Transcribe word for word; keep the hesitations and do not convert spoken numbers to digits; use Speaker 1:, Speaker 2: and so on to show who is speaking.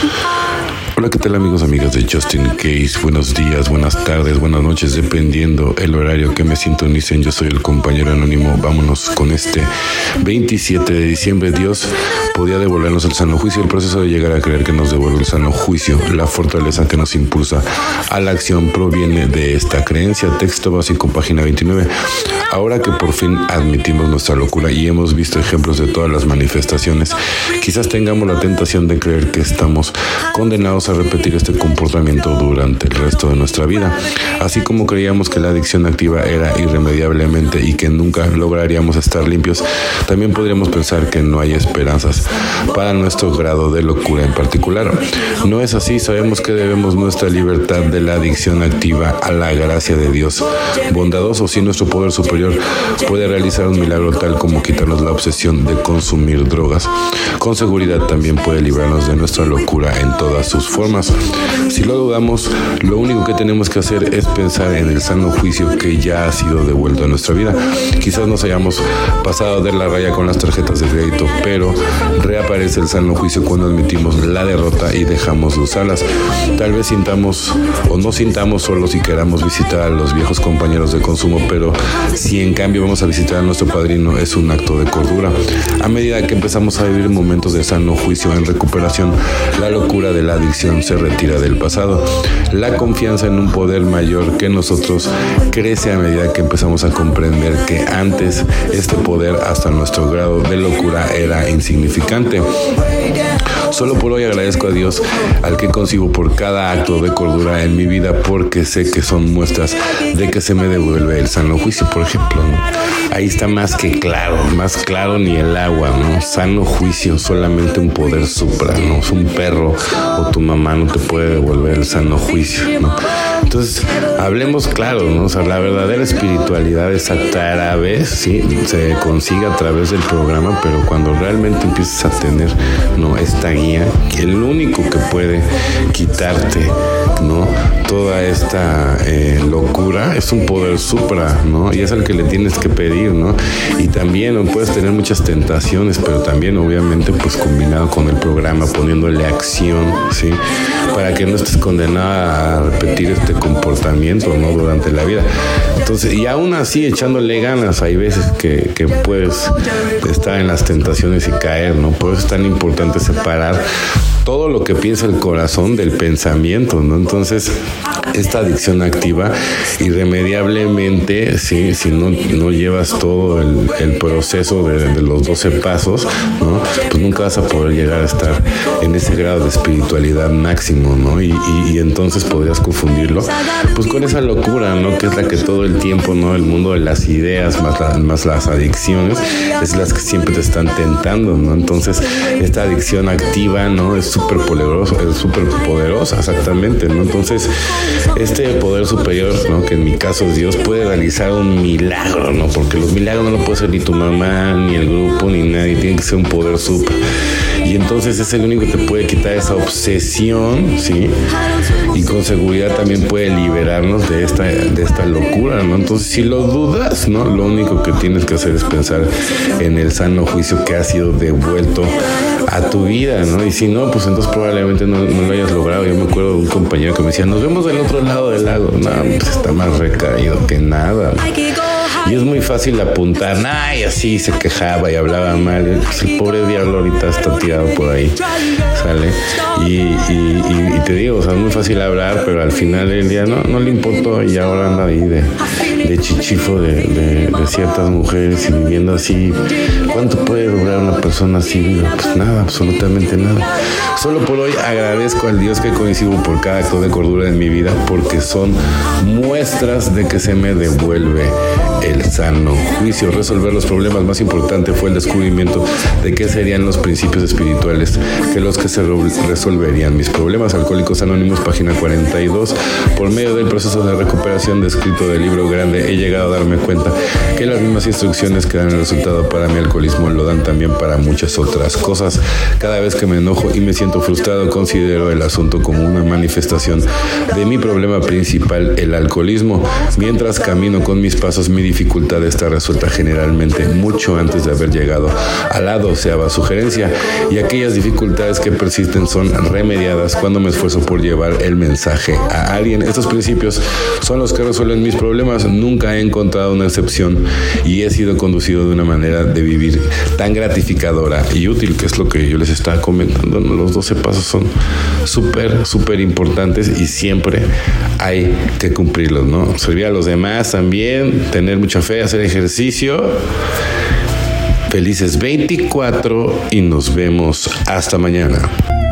Speaker 1: Hola, ¿qué tal amigos, amigas de Justin Case? Buenos días, buenas tardes, buenas noches, dependiendo el horario que me sintonicen. Yo soy el compañero anónimo. Vámonos con este veintisiete de diciembre. Dios podía devolvernos el sano juicio. El proceso de llegar a creer que nos devuelve el sano juicio, la fortaleza que nos impulsa a la acción, proviene de esta creencia. Texto básico, página veintinueve. Ahora que por fin admitimos nuestra locura y hemos visto ejemplos de todas las manifestaciones, quizás tengamos la tentación de creer que estamos condenados a repetir este comportamiento durante el resto de nuestra vida. Así como creíamos que la adicción activa era irremediablemente y que nunca lograríamos estar limpios, también podríamos pensar que no hay esperanzas para nuestro grado de locura en particular. No es así. Sabemos que debemos nuestra libertad de la adicción activa a la gracia de Dios bondadoso. Si nuestro poder superior puede realizar un milagro tal como quitarnos la obsesión de consumir drogas, con seguridad también puede librarnos de nuestra locura en todas sus formas. Si lo dudamos, lo único que tenemos que hacer es pensar en el sano juicio que ya ha sido devuelto a nuestra vida. Quizás nos hayamos pasado de la raya con las tarjetas de crédito, pero reaparece el sano juicio cuando admitimos la derrota y dejamos de usarlas. Tal vez sintamos o no sintamos solos y queramos visitar a los viejos compañeros de consumo, pero si en cambio vamos a visitar a nuestro padrino, es un acto de cordura. A medida que empezamos a vivir momentos de sano juicio en recuperación, la locura de la adicción se retira del pasado. La confianza en un poder mayor que nosotros crece a medida que empezamos a comprender que antes este poder, hasta nuestro grado de locura, era insignificante. Solo por hoy agradezco a Dios, al que concibo, por cada acto de cordura en mi vida, porque sé que son muestras de que se me devuelve el sano juicio. Por ejemplo, ¿no? Ahí está más que claro, más claro ni el agua, ¿no? Sano juicio, solamente un poder supra, ¿no? Es un perro o tu mamá no te puede devolver el sano juicio, ¿no? Entonces, hablemos claro, ¿no? O sea, la verdadera espiritualidad, esa través, sí, se consigue a través del programa, pero cuando realmente empiezas a tener, ¿no?, esta guía, que el único que puede quitarte, ¿no?, toda esta eh, locura es un poder supra, ¿no? Y es al que le tienes que pedir, ¿no? Y también ¿no? puedes tener muchas tentaciones, pero también obviamente pues combinado con el programa, poniéndole acción, ¿sí? Para que no estés condenada a repetir este comportamiento, ¿no?, durante la vida. Entonces, y aún así echándole ganas, hay veces que, que puedes estar en las tentaciones y caer, ¿no? Por eso es tan importante separar todo lo que piensa el corazón del pensamiento, ¿no? Entonces, esta adicción activa, irremediablemente, sí, si no, no llevas todo el, el proceso de, de los doce pasos, ¿no?, pues nunca vas a poder llegar a estar en ese grado de espiritualidad máximo, ¿no? Y, y, y entonces podrías confundirlo, pues con esa locura, ¿no?, que es la que todo el tiempo, ¿no?, el mundo de las ideas, más, la, más las adicciones, es las que siempre te están tentando, ¿no? Entonces, esta adicción activa, ¿no?, es súper poderosa, es súper poderosa, exactamente, ¿no? Entonces, este poder superior, ¿no?, que en mi caso es Dios, puede realizar un milagro, ¿no? Porque los milagros no lo puede hacer ni tu mamá, ni el grupo, ni nadie, tiene que ser un poder super. Y entonces es el único que te puede quitar esa obsesión, ¿sí? Y con seguridad también puede liberarnos de esta, de esta locura, ¿no? Entonces, si lo dudas, ¿no?, lo único que tienes que hacer es pensar en el sano juicio que ha sido devuelto a tu vida, ¿no? Y si no, pues entonces probablemente no, no lo hayas logrado. Yo me acuerdo de un compañero que me decía, nos vemos del otro lado del lago. No, pues está más recaído que nada, ¿no? Y es muy fácil apuntar, nah, y así se quejaba y hablaba mal. Pues el pobre diablo ahorita está tirado por ahí, ¿sale? Y, y, y, y te digo, o sea, es muy fácil hablar, pero al final del día no, no le importó, y ahora anda ahí de, de chichifo de, de, de ciertas mujeres y viviendo así. ¿Cuánto puede durar una persona así? Pues nada, absolutamente nada. Solo por hoy agradezco al Dios que coincido por cada acto de cordura en mi vida, porque son muestras de que se me devuelve el sano juicio. Resolver los problemas más importante fue el descubrimiento de qué serían los principios espirituales que los que se resolverían mis problemas. Alcohólicos Anónimos, página cuarenta y dos. Por medio del proceso de recuperación descrito del libro grande, he llegado a darme cuenta que las mismas instrucciones que dan el resultado para mi alcoholismo lo dan también para muchas otras cosas. Cada vez que me enojo y me siento siento frustrado, considero el asunto como una manifestación de mi problema principal, el alcoholismo. Mientras camino con mis pasos, mi dificultad está resuelta generalmente mucho antes de haber llegado a la doceava sugerencia, y aquellas dificultades que persisten son remediadas cuando me esfuerzo por llevar el mensaje a alguien. Estos principios son los que resuelven mis problemas. Nunca he encontrado una excepción y he sido conducido de una manera de vivir tan gratificadora y útil, que es lo que yo les estaba comentando. Los doce pasos son súper, súper importantes y siempre hay que cumplirlos, ¿no? Servir a los demás también, tener mucha fe, hacer ejercicio. Felices veinticuatro y nos vemos hasta mañana.